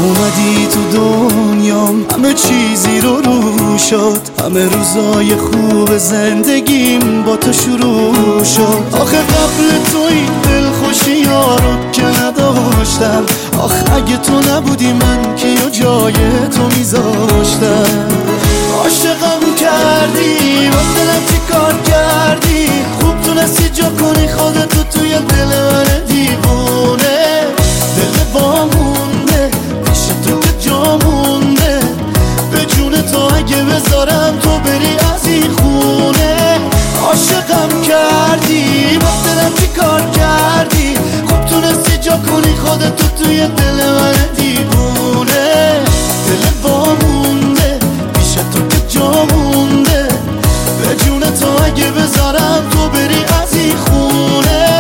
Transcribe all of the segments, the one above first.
اومدی تو دنیام، همه چیزی رو شد، همه روزای خوب زندگیم با تو شروع شد. آخه قبل تو این دلخوشی ها رو که نداشتم، آخه اگه تو نبودی من که جای تو میذاشتم. عاشقم کردی با دلم چی کار کردی، خوب تونستی جا کنی خودتو توی دل من دیوونه. دل وامونده پیش تو که جا مونده، به جون تو اگه بذارم تو بری از این خونه. عاشقم کردی با دلم چی کار کردی، خوب تونستی جا کنی خودتو توی دل من دیوونه. دل وامونده پیش تو که جا مونده، به جون تو اگه بذارم تو بری از این خونه.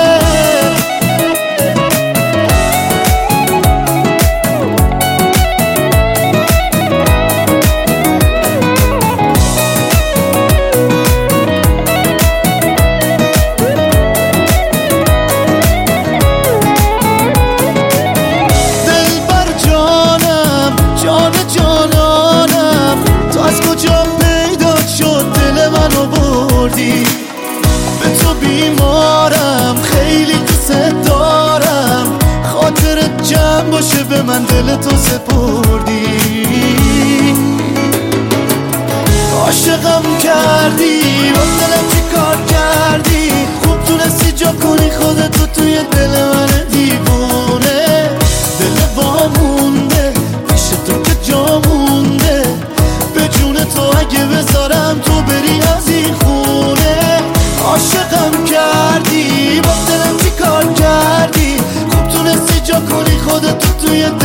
به تو بیمارم، خیلی دوست دارم، خاطرت جمع باشه به من دل تو سپردی. عاشقم کردی با دلم چی کار کردی، خوب تونستی جا کنی خودتو توی دل من دیوونه. دل وامونده پیش تو که جا مونده، به جون تو اگه بذارم تو بری از این خونه. عاشقم کردی با دلم چی کار کردی، خوب تونستی جا کنی خودتو توی